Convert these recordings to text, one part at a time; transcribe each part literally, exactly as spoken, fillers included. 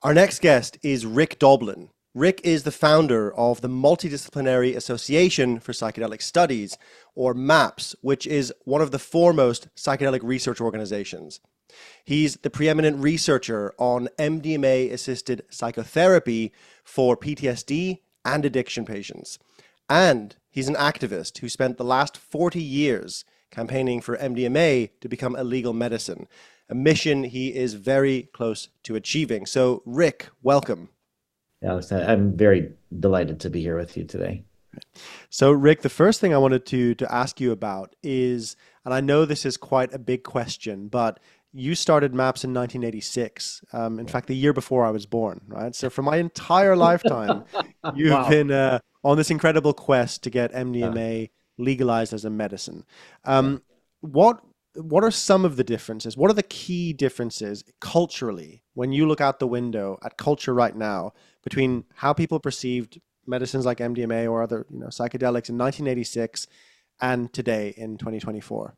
Our next guest is Rick Doblin. Rick is the founder of the Multidisciplinary Association for Psychedelic Studies, or MAPS, which is one of the foremost psychedelic research organizations. He's the preeminent researcher on M D M A-assisted psychotherapy for P T S D and addiction patients. And he's an activist who spent the last forty years campaigning for M D M A to become a legal medicine, a mission he is very close to achieving. So, Rick, welcome. Alex, I- I'm very delighted to be here with you today. So, Rick, the first thing I wanted to to ask you about is, and I know this is quite a big question, but you started MAPS in nineteen eighty-six. Um, in fact, the year before I was born, right? So, for my entire lifetime, you've Wow. been uh, on this incredible quest to get Uh, M D M A legalized as a medicine. yeah. Um, what what are some of the differences? What are the key differences culturally when you look out the window at culture right now between how people perceived medicines like M D M A or other, you know, psychedelics in nineteen eighty-six and today in twenty twenty-four?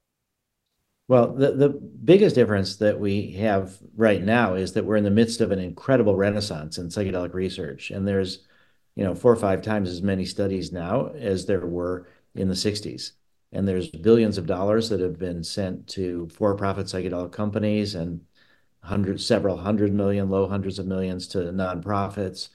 Well, the, the biggest difference that we have right now is that we're in the midst of an incredible renaissance in psychedelic research. And there's, you know, four or five times as many studies now as there were in the sixties. And there's billions of dollars that have been sent to for-profit psychedelic companies and hundreds, several hundred million, low hundreds of millions to nonprofits.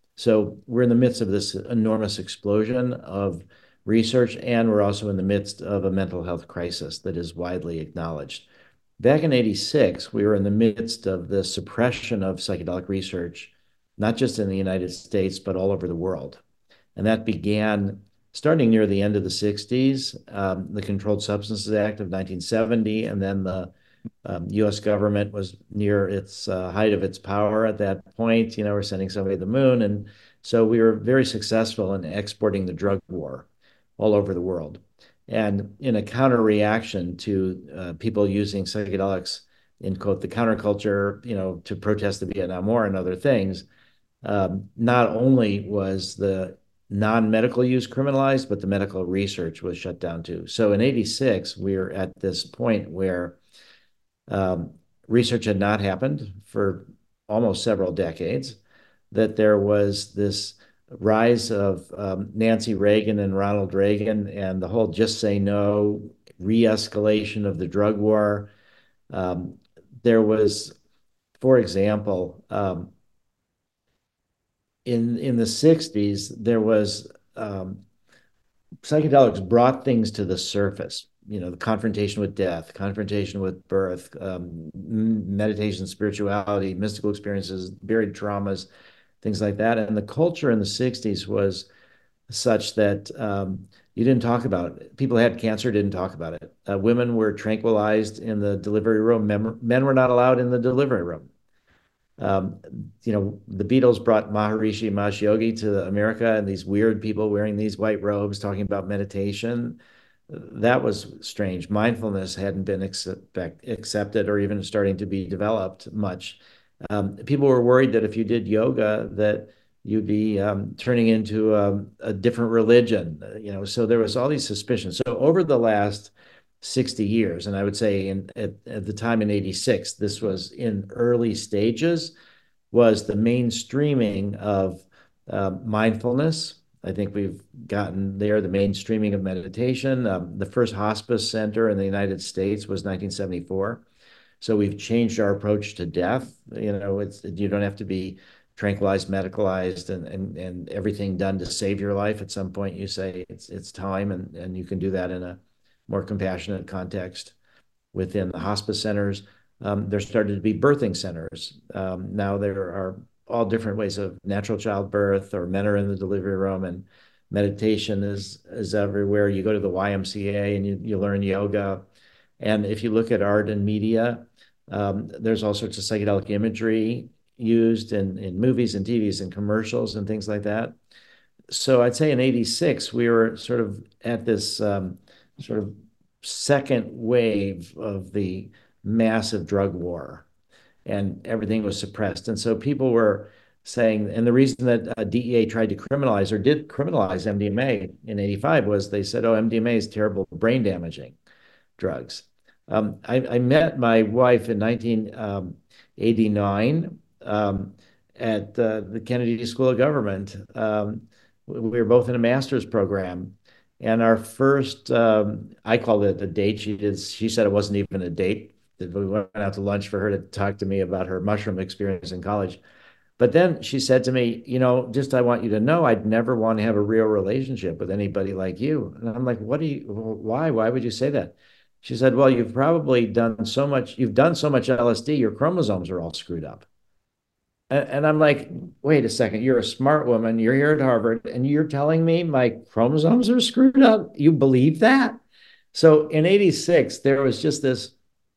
So we're in the midst of this enormous explosion of research, and we're also in the midst of a mental health crisis that is widely acknowledged. Back in eighty-six, we were in the midst of the suppression of psychedelic research, not just in the United States, but all over the world. And that began starting near the end of the sixties, um, the Controlled Substances Act of nineteen seventy, and then the um, U S government was near its uh, height of its power at that point. You know, we're sending somebody to the moon. And so we were very successful in exporting the drug war all over the world. And in a counter reaction to uh, people using psychedelics in quote the counterculture, you know, to protest the Vietnam War and other things, um, not only was the non-medical use criminalized, but the medical research was shut down too. So in eighty-six, we were at this point where um, research had not happened for almost several decades, that there was this rise of um, Nancy Reagan and Ronald Reagan and the whole just say no, re-escalation of the drug war. Um, there was, for example, um, in in the sixties, there was um, psychedelics brought things to the surface. You know, the confrontation with death, confrontation with birth, um, meditation, spirituality, mystical experiences, buried traumas, things like that. And the culture in the sixties was such that um, you didn't talk about it. People had cancer, didn't talk about it. Uh, women were tranquilized in the delivery room. Men, men were not allowed in the delivery room. Um, you know, the Beatles brought Maharishi Mahesh Yogi to America, and these weird people wearing these white robes talking about meditation. That was strange. Mindfulness hadn't been accept, accepted or even starting to be developed much. Um, people were worried that if you did yoga, that you'd be um, turning into a, a different religion. You know, so there was all these suspicions. So over the last sixty years. And I would say in, at, at the time in eighty-six, this was in early stages, was the mainstreaming of uh, mindfulness. I think we've gotten there, the mainstreaming of meditation. Um, the first hospice center in the United States was nineteen seventy-four. So we've changed our approach to death. You know, it's you don't have to be tranquilized, medicalized, and and and everything done to save your life. At some point, you say it's it's time, and and you can do that in a more compassionate context within the hospice centers. Um, there started to be birthing centers. Um, now there are all different ways of natural childbirth, or men are in the delivery room, and meditation is is everywhere. You go to the Y M C A and you, you learn yoga. And if you look at art and media, um, there's all sorts of psychedelic imagery used in, in movies and T Vs and commercials and things like that. So I'd say in eighty-six, we were sort of at this um, sort of second wave of the massive drug war, and everything was suppressed. And so people were saying, and the reason that uh, D E A tried to criminalize or did criminalize M D M A in eighty-five was they said, oh, M D M A is terrible, brain damaging drugs. Um, I, I met my wife in nineteen eighty-nine, um, at uh, the Kennedy School of Government. Um, we were both in a master's program. And our first, um, I called it a date. She did, she said it wasn't even a date. We went out to lunch for her to talk to me about her mushroom experience in college. But then she said to me, you know, just I want you to know I'd never want to have a real relationship with anybody like you. And I'm like, what do you, why? Why would you say that? She said, well, you've probably done so much, you've done so much L S D, your chromosomes are all screwed up. And, and I'm like, wait a second, you're a smart woman, you're here at Harvard, and you're telling me my chromosomes are screwed up? You believe that? So in eighty-six, there was just this,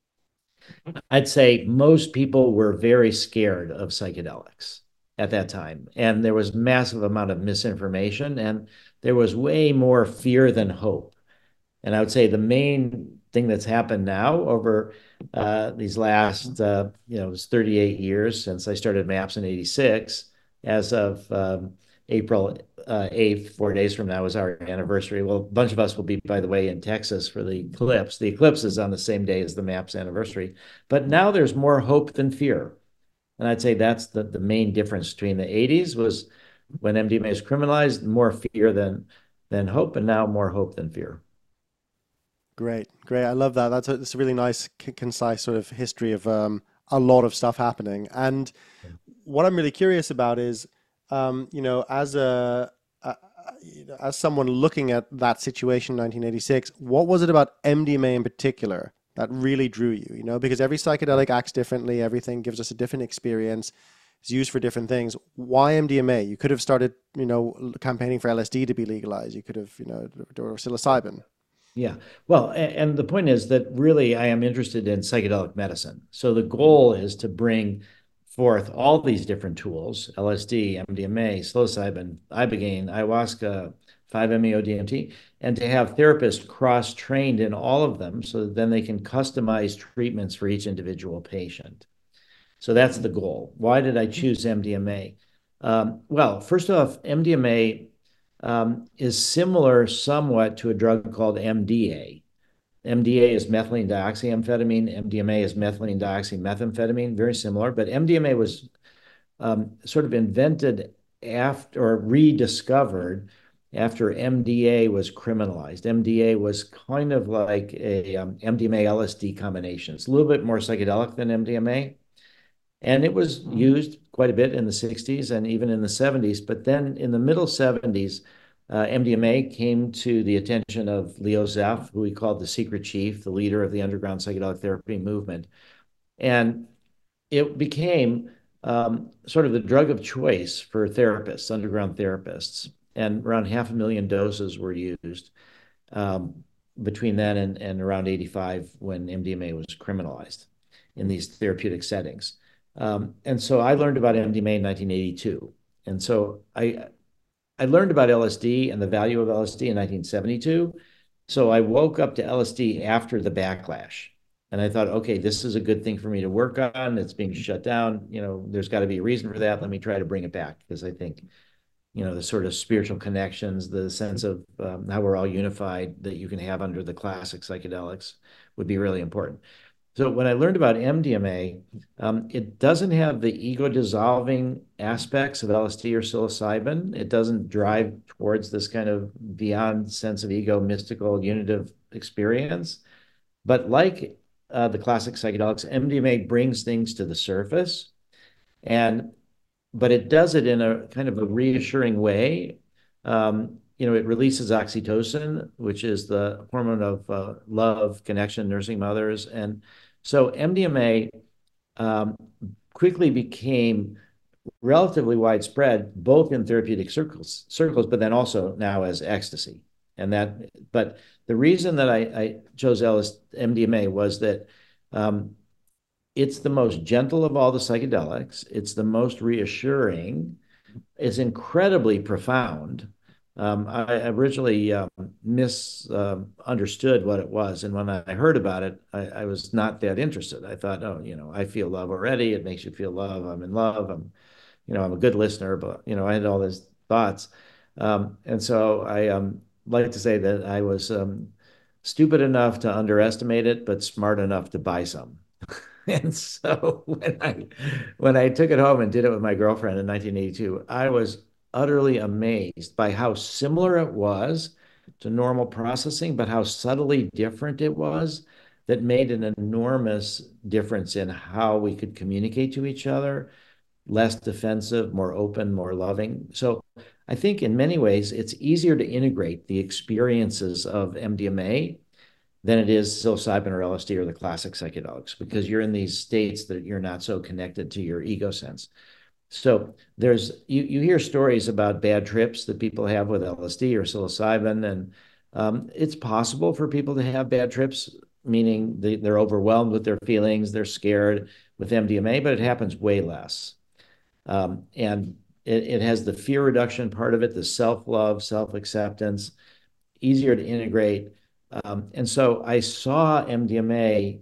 I'd say most people were very scared of psychedelics at that time. And there was massive amount of misinformation, and there was way more fear than hope. And I would say the main thing that's happened now over uh, these last, uh, you know, it's thirty-eight years since I started MAPS in eighty-six, as of um, April uh, eighth, four days from now is our anniversary. Well, a bunch of us will be, by the way, in Texas for the eclipse. The eclipse is on the same day as the MAPS anniversary. But now there's more hope than fear. And I'd say that's the, the main difference between the eighties was when M D M A was criminalized, more fear than, than hope, and now more hope than fear. Great, great. I love that. That's a, that's a really nice, c- concise sort of history of um, a lot of stuff happening. And what I'm really curious about is, um, you know, as a, a you know, as someone looking at that situation in nineteen eighty-six, what was it about M D M A in particular that really drew you? You know, because every psychedelic acts differently, everything gives us a different experience. It's used for different things. Why M D M A? You could have started, you know, campaigning for L S D to be legalized. You could have, you know, or psilocybin. Yeah. Well, and the point is that really I am interested in psychedelic medicine. So the goal is to bring forth all these different tools, L S D, M D M A, psilocybin, ibogaine, ayahuasca, five meo D M T, and to have therapists cross-trained in all of them so that then they can customize treatments for each individual patient. So that's the goal. Why did I choose M D M A? Um, well, first off, M D M A um, is similar somewhat to a drug called M D A. M D A is methylene dioxyamphetamine. M D M A is methylene dioxymethamphetamine, very similar. But M D M A was um, sort of invented after or rediscovered after M D A was criminalized. M D A was kind of like a um, M D M A L S D combination. It's a little bit more psychedelic than M D M A. And it was used quite a bit in the sixties and even in the seventies. But then in the middle seventies, uh, M D M A came to the attention of Leo Zeff, who he called the secret chief, the leader of the underground psychedelic therapy movement. And it became um, sort of the drug of choice for therapists, underground therapists. And around half a million doses were used um, between then and, and around eighty-five when M D M A was criminalized in these therapeutic settings. Um, and so I learned about M D M A in nineteen eighty-two. And so I I learned about L S D and the value of L S D in nineteen seventy-two. So I woke up to L S D after the backlash. And I thought, okay, this is a good thing for me to work on. It's being shut down. You know, there's got to be a reason for that. Let me try to bring it back because I think, you know, the sort of spiritual connections, the sense of um, how we're all unified that you can have under the classic psychedelics would be really important. So when I learned about M D M A, um, it doesn't have the ego dissolving aspects of L S D or psilocybin. It doesn't drive towards this kind of beyond sense of ego, mystical, unitive experience. But like uh, the classic psychedelics, M D M A brings things to the surface, and but it does it in a kind of a reassuring way. Um, you know, it releases oxytocin, which is the hormone of uh, love, connection, nursing mothers. And so M D M A um, quickly became relatively widespread, both in therapeutic circles, circles, but then also now as ecstasy. And that, but the reason that I, I chose L S, M D M A was that um, it's the most gentle of all the psychedelics. It's the most reassuring. It's incredibly profound. Um, I originally um, misunderstood uh, what it was. And when I heard about it, I, I was not that interested. I thought, oh, you know, I feel love already. It makes you feel love. I'm in love. I'm, you know, I'm a good listener, but, you know, I had all these thoughts. Um, and so I um, like to say that I was um, stupid enough to underestimate it, but smart enough to buy some. And so when I when I took it home and did it with my girlfriend in nineteen eighty-two, I was utterly amazed by how similar it was to normal processing, but how subtly different it was that made an enormous difference in how we could communicate to each other, less defensive, more open, more loving. So I think in many ways it's easier to integrate the experiences of M D M A than it is psilocybin or L S D or the classic psychedelics, because you're in these states that you're not so connected to your ego sense. So there's you you hear stories about bad trips that people have with L S D or psilocybin, and um, it's possible for people to have bad trips, meaning they, they're overwhelmed with their feelings, they're scared with M D M A, but it happens way less. Um, and it, it has the fear reduction part of it, the self-love, self-acceptance, easier to integrate. Um, and so I saw M D M A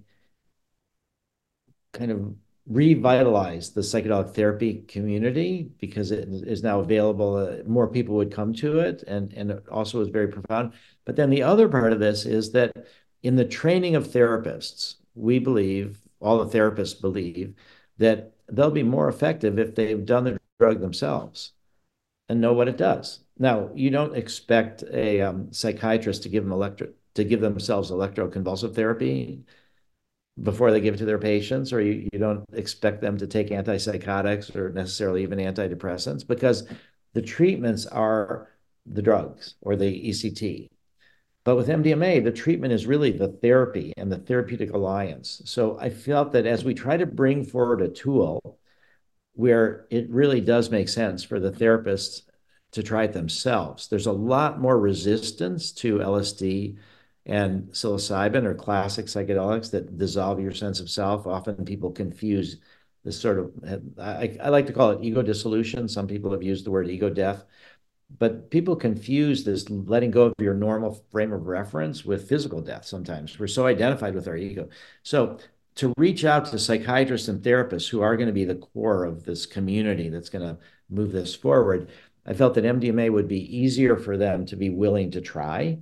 kind of revitalize the psychedelic therapy community because it is now available. Uh, more people would come to it, and, and it also was very profound. But then the other part of this is that in the training of therapists, we believe, all the therapists believe, that they'll be more effective if they've done the drug themselves and know what it does. Now, you don't expect a um, psychiatrist to give them electro to give themselves electroconvulsive therapy before they give it to their patients, or you, you don't expect them to take antipsychotics or necessarily even antidepressants, because the treatments are the drugs or the E C T. But with M D M A, the treatment is really the therapy and the therapeutic alliance. So I felt that as we try to bring forward a tool where it really does make sense for the therapists to try it themselves, there's a lot more resistance to L S D and psilocybin or classic psychedelics that dissolve your sense of self. Often people confuse this sort of, I, I like to call it ego dissolution. Some people have used the word ego death, but people confuse this letting go of your normal frame of reference with physical death sometimes. We're so identified with our ego. So to reach out to psychiatrists and therapists who are going to be the core of this community that's going to move this forward, I felt that M D M A would be easier for them to be willing to try.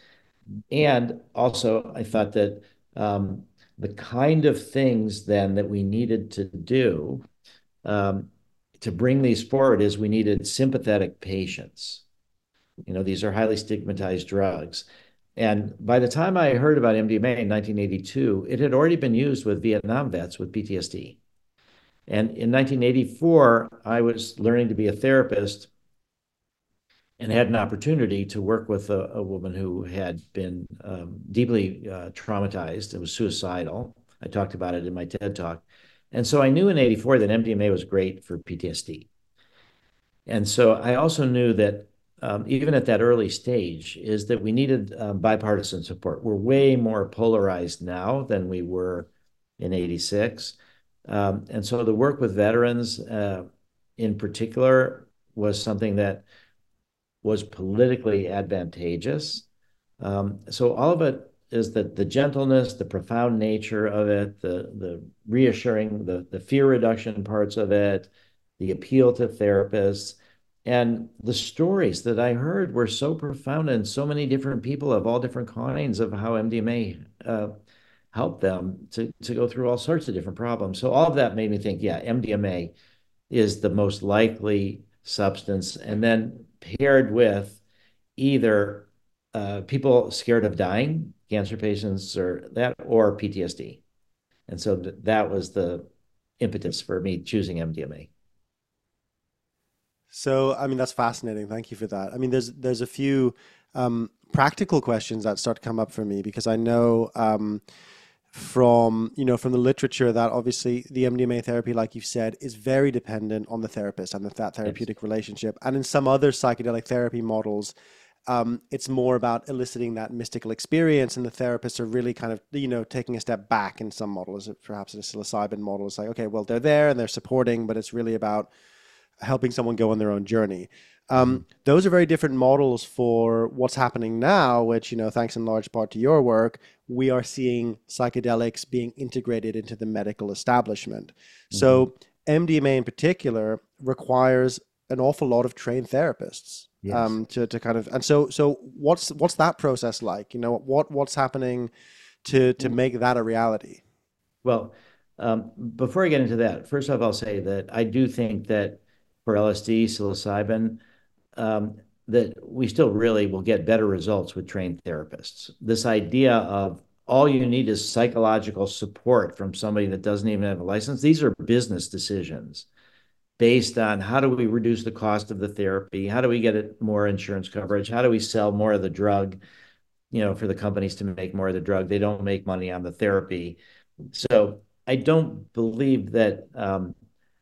And also, I thought that um, the kind of things then that we needed to do um, to bring these forward is we needed sympathetic patients. You know, these are highly stigmatized drugs. And by the time I heard about M D M A in nineteen eighty-two, it had already been used with Vietnam vets with P T S D. And in nineteen eighty-four, I was learning to be a therapist and had an opportunity to work with a, a woman who had been um, deeply uh, traumatized. It was suicidal. I talked about it in my TED Talk. And so I knew in eighty-four that M D M A was great for P T S D. And so I also knew that um, even at that early stage is that we needed um, bipartisan support. We're way more polarized now than we were in eighty-six. Um, and so the work with veterans uh, in particular was something that was politically advantageous. Um, so all of it is that the gentleness, the profound nature of it, the the reassuring, the the fear reduction parts of it, the appeal to therapists, and the stories that I heard were so profound, and so many different people of all different kinds of how M D M A uh, helped them to to go through all sorts of different problems. So all of that made me think, yeah, M D M A is the most likely substance, and then paired with either uh, people scared of dying, cancer patients, or that, or P T S D. And so th that was the impetus for me choosing M D M A. So, I mean, that's fascinating. Thank you for that. I mean, there's there's a few um, practical questions that start to come up for me because I know um, from you know from the literature that obviously the M D M A therapy, like you've said, is very dependent on the therapist and the, that Yes. therapeutic relationship. And in some other psychedelic therapy models, um, it's more about eliciting that mystical experience, and the therapists are really kind of you know taking a step back in some models. Perhaps in a psilocybin model, it's like, okay, well, they're there and they're supporting, but it's really about helping someone go on their own journey. Mhm. Um, those are very different models for what's happening now, which, you know, thanks in large part to your work, we are seeing psychedelics being integrated into the medical establishment. Mhm. So M D M A in particular requires an awful lot of trained therapists Yes. um, to, to kind of, and so, so what's, what's that process like? You know, what, what's happening to, to make that a reality? Well, Um, before I get into that, first off, I'll say that I do think that for L S D, psilocybin, um, that we still really will get better results with trained therapists. This idea of all you need is psychological support from somebody that doesn't even have a license. These are business decisions based on how do we reduce the cost of the therapy? How do we get it more insurance coverage? How do we sell more of the drug, you know, for the companies to make more of the drug? They don't make money on the therapy. So I don't believe that um,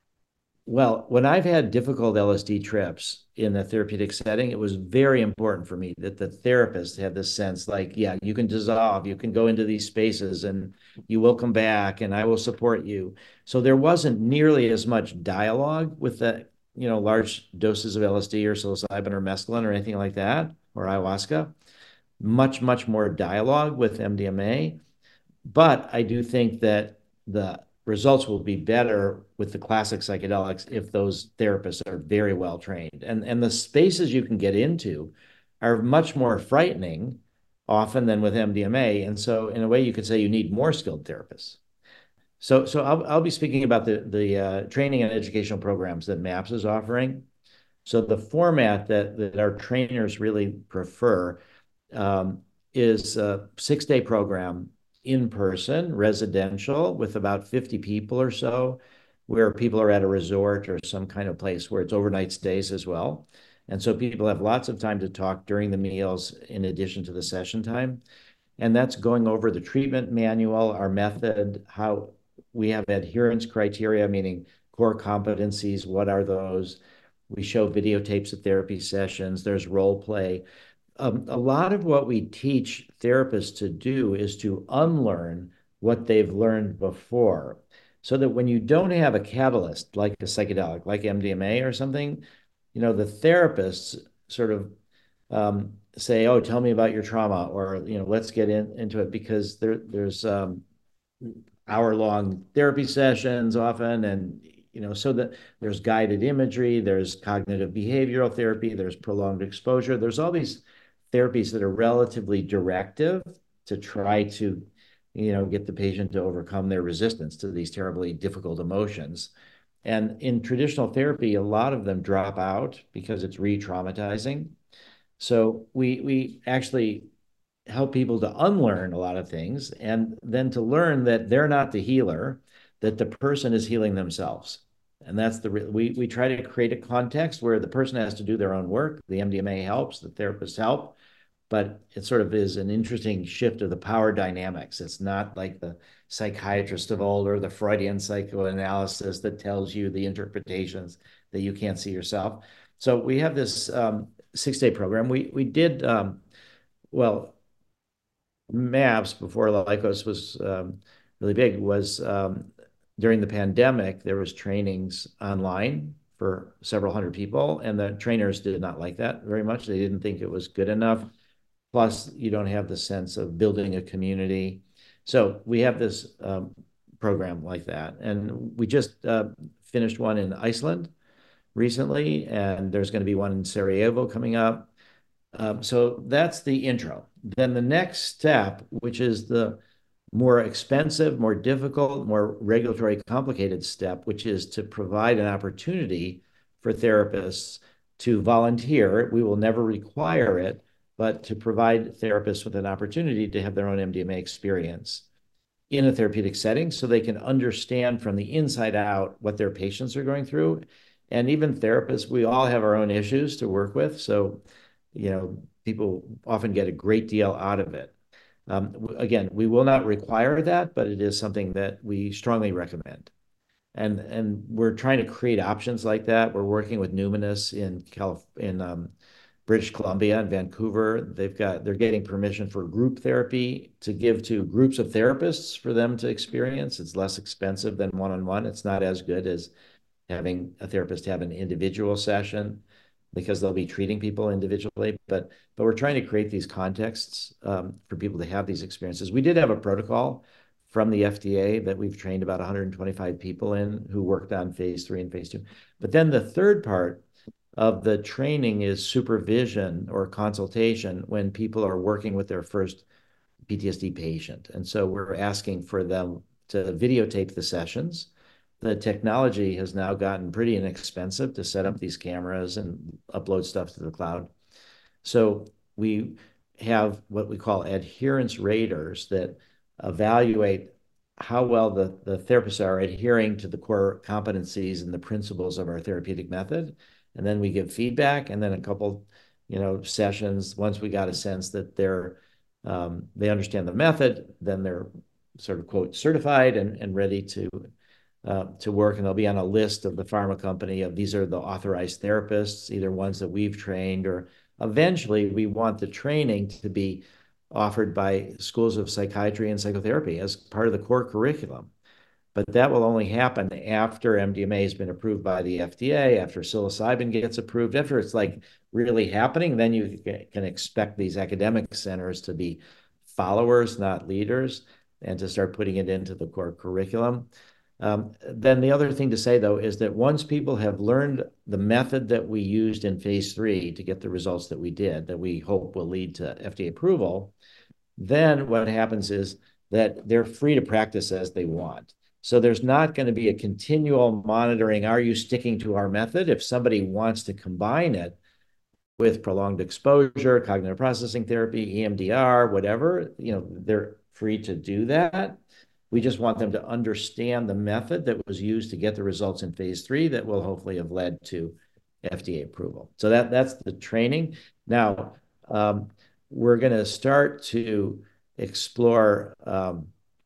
well, when I've had difficult L S D trips in the therapeutic setting, it was very important for me that the therapist had this sense like, yeah, you can dissolve, you can go into these spaces and you will come back and I will support you. So there wasn't nearly as much dialogue with the, you know, large doses of L S D or psilocybin or mescaline or anything like that, or ayahuasca. Much, much more dialogue with M D M A. But I do think that the results will be better with the classic psychedelics if those therapists are very well trained. And, and the spaces you can get into are much more frightening often than with M D M A. And so, in a way, you could say you need more skilled therapists. So, so I'll, I'll be speaking about the, the uh, training and educational programs that MAPS is offering. So, the format that, that our trainers really prefer um, is a six day program in person, residential, with about fifty people or so, where people are at a resort or some kind of place where it's overnight stays as well. And so people have lots of time to talk during the meals in addition to the session time. And that's going over the treatment manual, our method, how we have adherence criteria, meaning core competencies. What are those? We show videotapes of therapy sessions. There's role play. Um, a lot of what we teach therapists to do is to unlearn what they've learned before, so that when you don't have a catalyst like a psychedelic, like M D M A or something, you know, the therapists sort of um, say, "Oh, tell me about your trauma," or you know, "Let's get in, into it," because there there's um, hour-long therapy sessions often, and you know, so that there's guided imagery, there's cognitive behavioral therapy, there's prolonged exposure, there's all these therapies that are relatively directive to try to, you know, get the patient to overcome their resistance to these terribly difficult emotions. And in traditional therapy, a lot of them drop out because it's re-traumatizing. So we we actually help people to unlearn a lot of things and then to learn that they're not the healer, that the person is healing themselves. And that's the we we try to create a context where the person has to do their own work. The M D M A helps, the therapists help, but it sort of is an interesting shift of the power dynamics. It's not like the psychiatrist of old or the Freudian psychoanalysis that tells you the interpretations that you can't see yourself. So we have this um, six-day program. We we did um, well. MAPS before Lykos was um, really big was um, during the pandemic, there was trainings online for several hundred people, and the trainers did not like that very much. They didn't think it was good enough. Plus, you don't have the sense of building a community. So we have this um, program like that. And we just uh, finished one in Iceland recently, and there's going to be one in Sarajevo coming up. Um, so that's the intro. Then the next step, which is the more expensive, more difficult, more regulatory complicated step, which is to provide an opportunity for therapists to volunteer. We will never require it, but to provide therapists with an opportunity to have their own M D M A experience in a therapeutic setting so they can understand from the inside out what their patients are going through. And even therapists, we all have our own issues to work with. So, you know, people often get a great deal out of it. Um, again, we will not require that, but it is something that we strongly recommend. And and we're trying to create options like that. We're working with Numinous in Calif in um, British Columbia and Vancouver. They've got they're getting permission for group therapy to give to groups of therapists for them to experience. It's less expensive than one-on-one. It's not as good as having a therapist have an individual session because they'll be treating people individually. But but we're trying to create these contexts um, for people to have these experiences. We did have a protocol from the F D A that we've trained about one hundred twenty-five people in who worked on phase three and phase two. But then the third part of the training is supervision or consultation when people are working with their first P T S D patient. And so we're asking for them to videotape the sessions. The technology has now gotten pretty inexpensive to set up these cameras and upload stuff to the cloud. So we have what we call adherence raters that evaluate how well the, the therapists are adhering to the core competencies and the principles of our therapeutic method. And then we give feedback, and then a couple, you know, sessions. Once we got a sense that they're um, they understand the method, then they're sort of quote certified and, and ready to uh, to work, and they'll be on a list of the pharma company of these are the authorized therapists, either ones that we've trained, or eventually we want the training to be offered by schools of psychiatry and psychotherapy as part of the core curriculum. But that will only happen after M D M A has been approved by the F D A, after psilocybin gets approved, after it's like really happening. Then you can expect these academic centers to be followers, not leaders, and to start putting it into the core curriculum. Um, then the other thing to say, though, is that once people have learned the method that we used in phase three to get the results that we did, that we hope will lead to F D A approval, then what happens is that they're free to practice as they want. So there's not going to be a continual monitoring. Are you sticking to our method? If somebody wants to combine it with prolonged exposure, cognitive processing therapy, E M D R, whatever, you know, they're free to do that. We just want them to understand the method that was used to get the results in phase three that will hopefully have led to F D A approval. So that, that's the training. Now, um, we're going to start to explore um,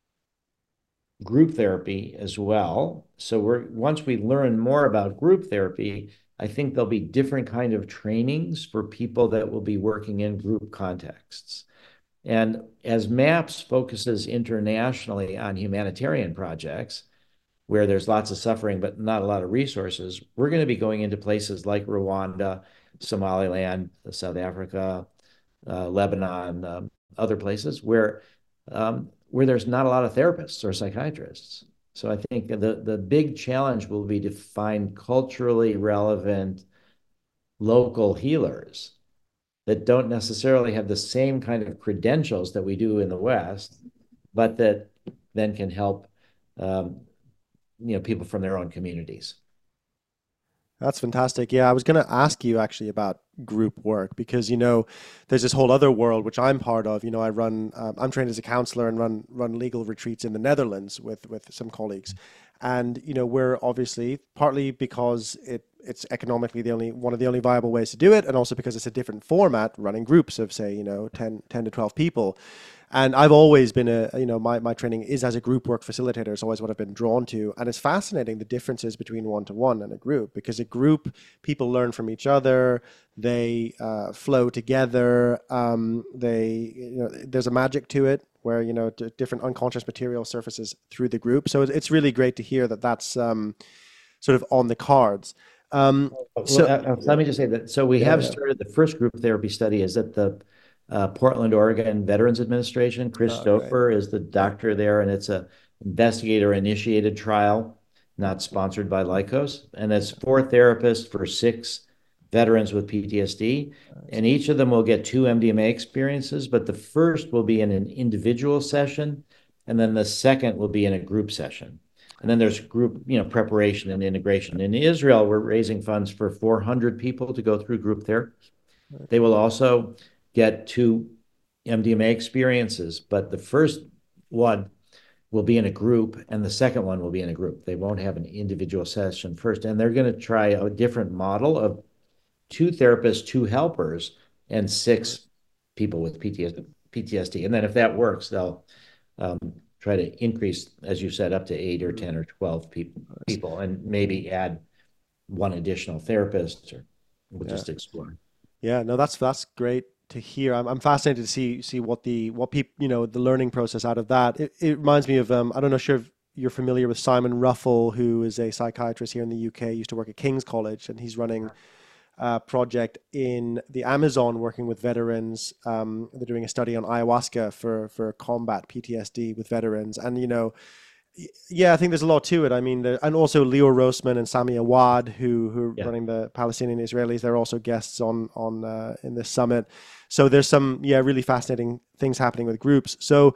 group therapy as well. So we're once we learn more about group therapy, I think there'll be different kind of trainings for people that will be working in group contexts. And as MAPS focuses internationally on humanitarian projects, where there's lots of suffering but not a lot of resources, we're going to be going into places like Rwanda, Somaliland, South Africa, uh, Lebanon, um, other places where um, where there's not a lot of therapists or psychiatrists. So I think the, the big challenge will be to find culturally relevant local healers that don't necessarily have the same kind of credentials that we do in the West, but that then can help um, you know, people from their own communities. That's fantastic. Yeah, I was going to ask you actually about group work because, you know, there's this whole other world which I'm part of. You know, I run, um, I'm trained as a counselor and run run legal retreats in the Netherlands with with some colleagues, and you know, we're obviously partly because it it's economically the only one of the only viable ways to do it, and also because it's a different format, running groups of say, you know, ten, ten to twelve people. And I've always been a, you know, my, my training is as a group work facilitator. It's always what I've been drawn to. And it's fascinating the differences between one-to-one and a group, because a group, people learn from each other, they uh, flow together, um, they, you know, there's a magic to it where, you know, d- different unconscious material surfaces through the group. So it's really great to hear that that's um, sort of on the cards. Um, well, so uh, let me just say that. So we yeah, have yeah. started the first group therapy study is at the uh, Portland, Oregon Veterans Administration. Chris Oh, great. Stouffer is the doctor there, and it's a investigator-initiated trial, not sponsored by Lykos. And it's four therapists for six veterans with P T S D, and each of them will get two M D M A experiences, but the first will be in an individual session, and then the second will be in a group session. And then there's group, you know, preparation and integration. In Israel, we're raising funds for four hundred people to go through group therapy. They will also get two M D M A experiences, but the first one will be in a group and the second one will be in a group. They won't have an individual session first. And they're going to try a different model of two therapists, two helpers, and six people with P T S D. And then if that works, they'll um, try to increase, as you said, up to eight or ten or twelve people, people and maybe add one additional therapist, or we'll Yeah. just explore. Yeah, no, that's that's great to hear. I'm I'm fascinated to see see what the what people, you know, the learning process out of that. It it reminds me of um I don't know sure if you're familiar with Simon Ruffle, who is a psychiatrist here in the U K, used to work at King's College, and he's running a project in the Amazon working with veterans. Um, they're doing a study on ayahuasca for for combat P T S D with veterans, and you know, yeah, I think there's a lot to it. I mean, the, and also Leo Rosman and Sami Awad, who who are Yeah. running the Palestinian Israelis, they're also guests on on uh, in this summit. So there's some yeah really fascinating things happening with groups. So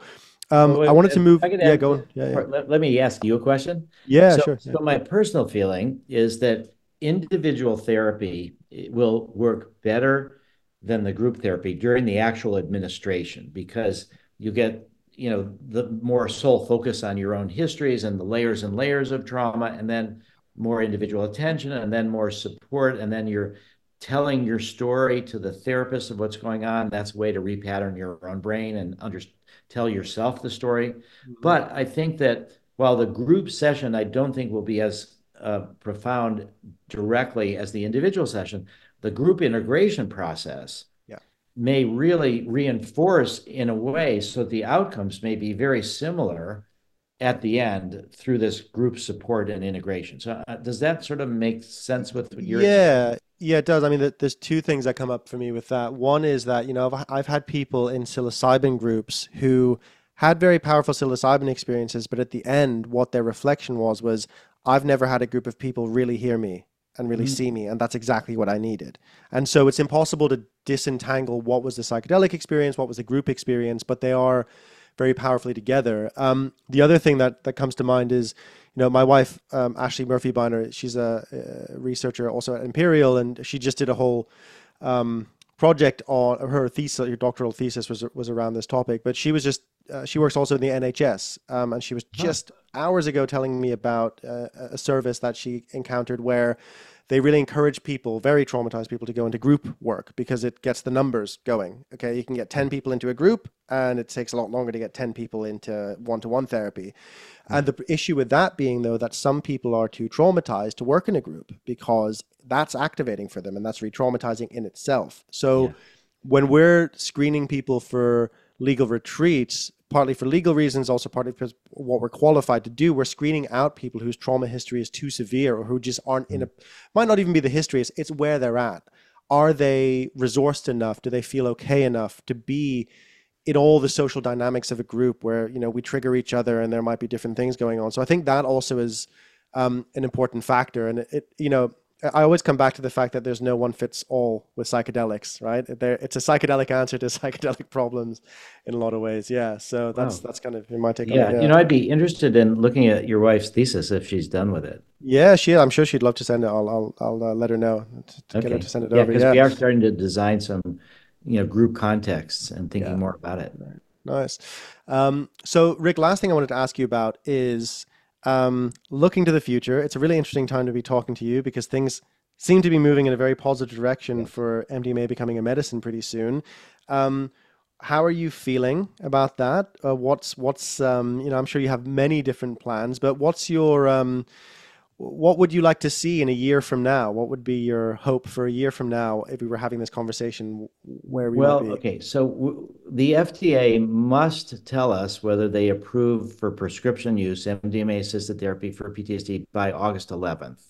Um, Well, I wait, wanted to if move. I could Yeah, ask, go on. Yeah, yeah, let, let me ask you a question. yeah. So, Sure. Yeah. so my personal feeling is that individual therapy will work better than the group therapy during the actual administration because you get, you know, the more sole focus on your own histories and the layers and layers of trauma, and then more individual attention, and then more support, and then you're telling your story to the therapist of what's going on. That's a way to repattern your own brain and understand tell yourself the story. Mhm. But I think that while the group session, I don't think will be as uh, profound directly as the individual session, the group integration process Yeah. may really reinforce in a way so the outcomes may be very similar at the end through this group support and integration. So uh, does that sort of make sense with your experience? Yeah, yeah, it does. I mean, th- there's two things that come up for me with that. One is that, you know, I've, I've had people in psilocybin groups who had very powerful psilocybin experiences, but at the end, what their reflection was was, I've never had a group of people really hear me and really Mhm. see me, and that's exactly what I needed. And so it's impossible to disentangle what was the psychedelic experience, what was the group experience, but they are very powerfully together. Um, the other thing that that comes to mind is, you know, my wife, um, Ashley Murphy Biner, she's a, a researcher also at Imperial, and she just did a whole um, project on her thesis. Her doctoral thesis was was around this topic. But she was just uh, she works also in the N H S, um, and she was Huh. just hours ago telling me about uh, a service that she encountered where they really encourage people, very traumatized people, to go into group work because it gets the numbers going. Okay, you can get ten people into a group, and it takes a lot longer to get ten people into one-to-one therapy. And the issue with that being, though, that some people are too traumatized to work in a group because that's activating for them and that's re traumatizing in itself. So Yeah. when we're screening people for legal retreats, partly for legal reasons, also partly because what we're qualified to do, we're screening out people whose trauma history is too severe or who just aren't in a, might not even be the history, it's, it's where they're at. Are they resourced enough? Do they feel okay enough to be in all the social dynamics of a group where, you know, we trigger each other and there might be different things going on? So I think that also is um, an important factor. And it, it, you know, I always come back to the fact that there's no one fits all with psychedelics, right? There, it's a psychedelic answer to psychedelic problems in a lot of ways. Yeah. So that's Wow. that's kind of my take on it. Yeah. You Yeah. know, I'd be interested in looking at your wife's thesis if she's done with it. Yeah, she. I'm sure she'd love to send it. I'll I'll I'll uh, let her know to, to get her to Okay. send it Yeah, over. because Yeah. we are starting to design some, you know, group contexts and thinking Yeah. more about it. Nice. Um, so, Rick, last thing I wanted to ask you about is um, looking to the future. It's a really interesting time to be talking to you because things seem to be moving in a very positive direction Yeah. for M D M A becoming a medicine pretty soon. Um, how are you feeling about that? Uh, what's what's um, you know, I'm sure you have many different plans, but what's your um, what would you like to see in a year from now? What would be your hope for a year from now if we were having this conversation, where we might Well, be? okay. So w the F D A must tell us whether they approve for prescription use M D M A assisted therapy for P T S D by August eleventh.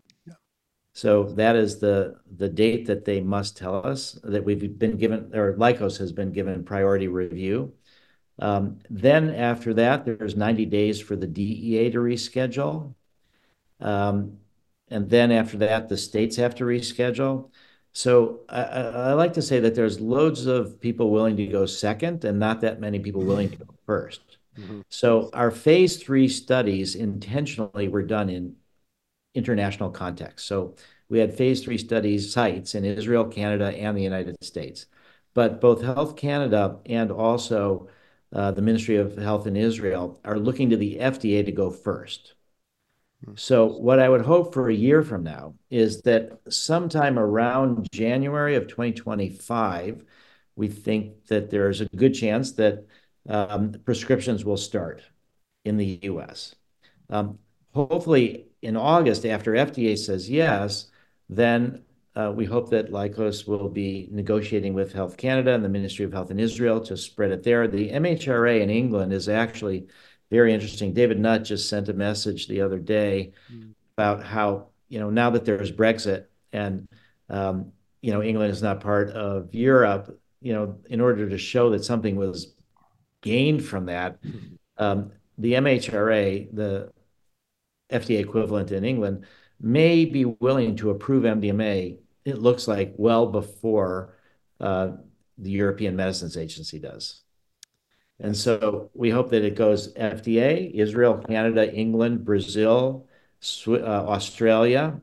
So that is the the date that they must tell us that we've been given, or Lykos has been given priority review. Um, then after that, there's ninety days for the D E A to reschedule. Um, and then after that, the states have to reschedule. So I, I, I like to say that there's loads of people willing to go second and not that many people willing to go first. Mhm. So our phase three studies intentionally were done in international context. So we had phase three studies sites in Israel, Canada, and the United States. But both Health Canada and also uh, the Ministry of Health in Israel are looking to the F D A to go first. So what I would hope for a year from now is that sometime around January of twenty twenty-five, we think that there's a good chance that um, prescriptions will start in the U S. Um, hopefully in August, after F D A says yes, then uh, we hope that Lykos will be negotiating with Health Canada and the Ministry of Health in Israel to spread it there. The M H R A in England is actually very interesting. David Nutt just sent a message the other day Mhm. about how, you know, now that there's Brexit and, um, you know, England is not part of Europe, you know, in order to show that something was gained from that, um, the M H R A, the F D A equivalent in England, may be willing to approve M D M A, it looks like, well before uh, the European Medicines Agency does. And Yes. so we hope that it goes F D A, Israel, Canada, England, Brazil, Swi- uh, Australia.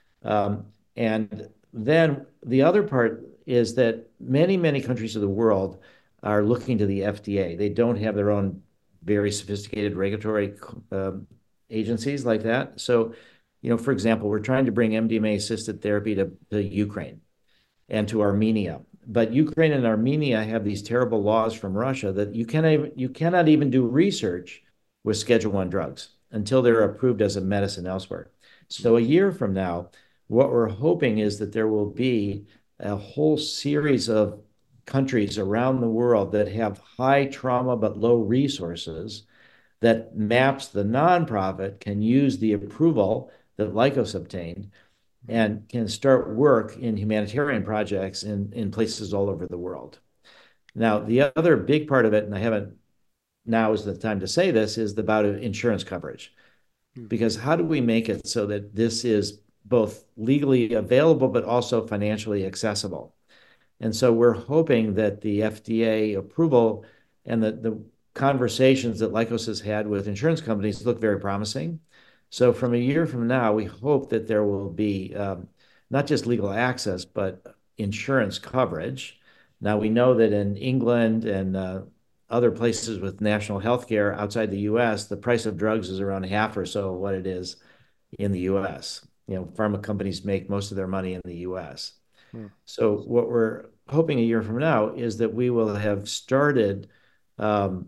Um, and then the other part is that many, many countries of the world are looking to the F D A. They don't have their own very sophisticated regulatory um, agencies like that. So, you know, for example, we're trying to bring M D M A assisted therapy to, to Ukraine and to Armenia. But Ukraine and Armenia have these terrible laws from Russia that you cannot even, you cannot even do research with Schedule One drugs until they're approved as a medicine elsewhere. So a year from now, what we're hoping is that there will be a whole series of countries around the world that have high trauma but low resources that MAPS, the nonprofit, can use the approval that Lykos obtained and can start work in humanitarian projects in, in places all over the world. Now, the other big part of it, and I haven't, now is the time to say this, is about insurance coverage. Because how do we make it so that this is both legally available, but also financially accessible? And so we're hoping that the F D A approval and the, the conversations that Lykos has had with insurance companies look very promising. So from a year from now, we hope that there will be um, not just legal access, but insurance coverage. Now we know that in England and uh, other places with national health care outside the U S, the price of drugs is around half or so of what it is in the U S. You know, pharma companies make most of their money in the U S. Hmm. So what we're hoping a year from now is that we will have started um,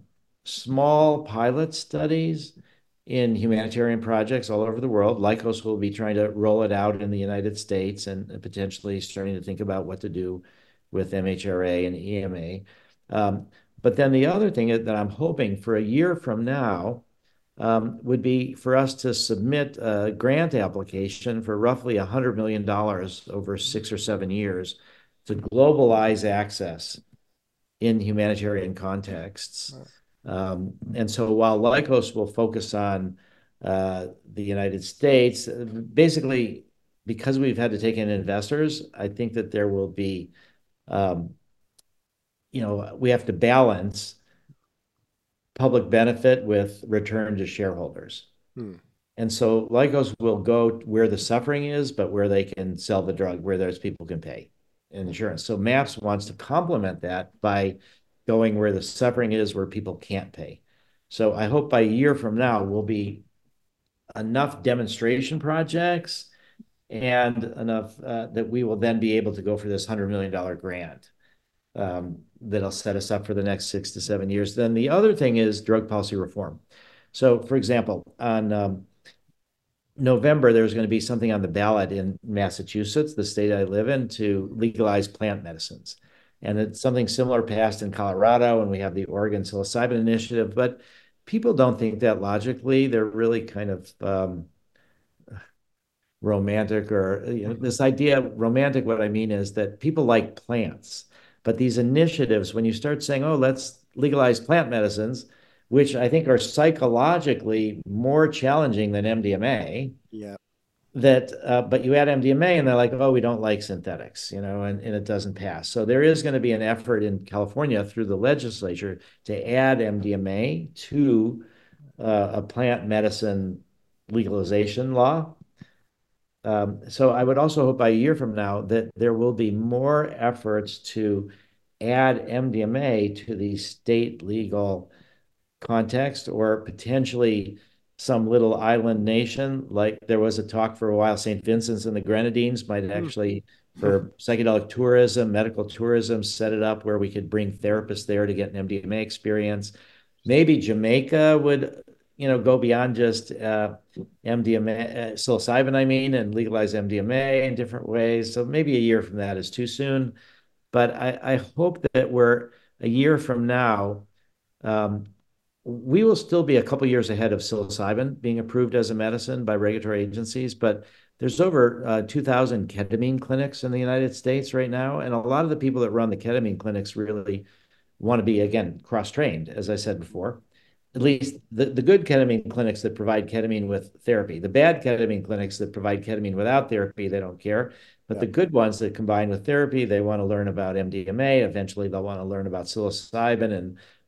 small pilot studies in humanitarian projects all over the world. Lykos will be trying to roll it out in the United States and potentially starting to think about what to do with M H R A and E M A. Um, but then the other thing that I'm hoping for a year from now um, would be for us to submit a grant application for roughly one hundred million dollars over six or seven years to globalize access in humanitarian contexts. Um, and so while Lykos will focus on uh, the United States, basically, because we've had to take in investors, I think that there will be, um, you know, we have to balance public benefit with return to shareholders. Hmm. And so Lykos will go where the suffering is, but where they can sell the drug, where there's people can pay insurance. So MAPS wants to complement that by going where the suffering is, where people can't pay. So I hope by a year from now, we'll be enough demonstration projects and enough uh, that we will then be able to go for this one hundred million dollars grant um, that'll set us up for the next six to seven years. Then the other thing is drug policy reform. So, for example, on um, November, there's going to be something on the ballot in Massachusetts, the state I live in, to legalize plant medicines. And it's something similar passed in Colorado, and we have the Oregon Psilocybin Initiative. But people don't think that logically. They're really kind of um, romantic, or you know, this idea of romantic. What I mean is that people like plants, but these initiatives, when you start saying, "Oh, let's legalize plant medicines," which I think are psychologically more challenging than M D M A, Yeah. that uh, but you add M D M A and they're like, oh, we don't like synthetics, you know, and, and it doesn't pass. So there is going to be an effort in California through the legislature to add M D M A to uh, a plant medicine legalization law. Um, so I would also hope by a year from now that there will be more efforts to add M D M A to the state legal context, or potentially some little island nation. Like there was a talk for a while, Saint Vincent's and the Grenadines might Hmm. actually, for psychedelic tourism, medical tourism, set it up where we could bring therapists there to get an M D M A experience. Maybe Jamaica would, you know, go beyond just uh, M D M A, uh, psilocybin, I mean, and legalize M D M A in different ways. So maybe a year from that is too soon. But I, I hope that we're a year from now, um, we will still be a couple years ahead of psilocybin being approved as a medicine by regulatory agencies, but there's over uh, two thousand ketamine clinics in the United States right now. And a lot of the people that run the ketamine clinics really want to be, again, cross-trained, as I said before. At least the, the good ketamine clinics that provide ketamine with therapy. The bad ketamine clinics that provide ketamine without therapy, they don't care. But Yeah. the good ones that combine with therapy, they want to learn about M D M A. Eventually, they'll want to learn about psilocybin and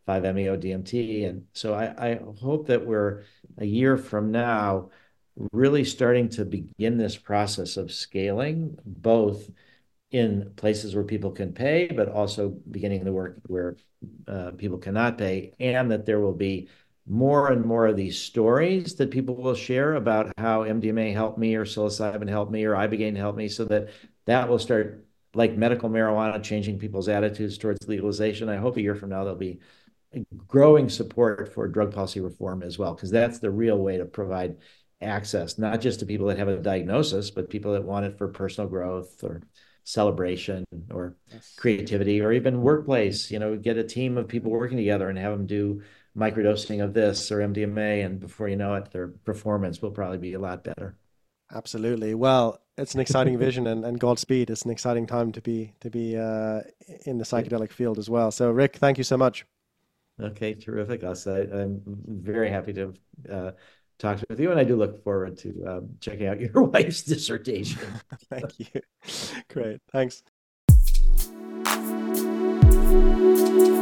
five meo D M T. And so I, I hope that we're a year from now really starting to begin this process of scaling, both in places where people can pay, but also beginning the work where uh, people cannot pay, and that there will be more and more of these stories that people will share about how M D M A helped me, or psilocybin helped me, or ibogaine helped me, so that that will start, like medical marijuana, changing people's attitudes towards legalization. I hope a year from now there'll be growing support for drug policy reform as well, because that's the real way to provide access, not just to people that have a diagnosis, but people that want it for personal growth or celebration or Yes. creativity, or even workplace. You know, get a team of people working together and have them do microdosing of this or M D M A, and before you know it, their performance will probably be a lot better. Absolutely. Well, it's an exciting vision, and, and Godspeed. It's an exciting time to be to be uh, in the psychedelic field as well. So, Rick, thank you so much. Okay, terrific. I'll say I'm very happy to uh, talk with you, and I do look forward to um, checking out your wife's dissertation. Thank you. Great. Thanks.